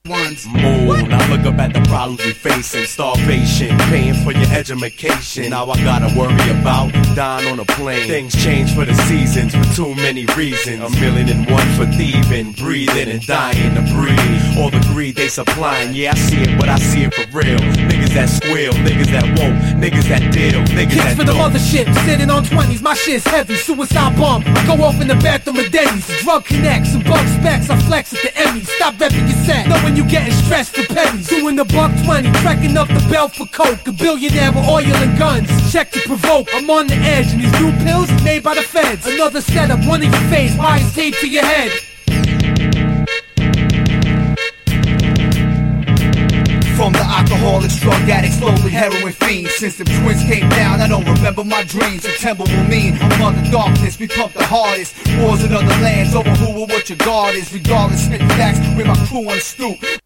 ones. Move, now look up at the problems we facing. Starvation, paying for your education. Now I gotta worry about dying on a plane. Things change for the seasons for too many reasons. 1,000,001 for thieving, breathing and dying to breathe. All the greed they supplying, yeah I see it, but I see it for real. Niggas that squeal, niggas that won't, niggas that deal, niggas Kicks that for the don't. mothership, sitting on 20s, my shit's heavy. Suicide bomb, I go off in the bathroom of Denny's. Drug connects and bug specs, I flex at the Emmys. Stop repping your set, knowing you getting stressed for pennies. Doing the $120, trekking up the belt for coke. A billionaire with oil and guns, check to provoke. I'm on the edge, and these new pills made by the feds. Another setup, one in your face, wires taped to your head. From the alcoholics, drug addicts, slowly heroin fiends. Since the twins came down, I don't remember my dreams. September will mean I'm under darkness, we pump the hardest. Wars in other lands over who or what your guard is. Regardless, spit facts with my crew on the stoop.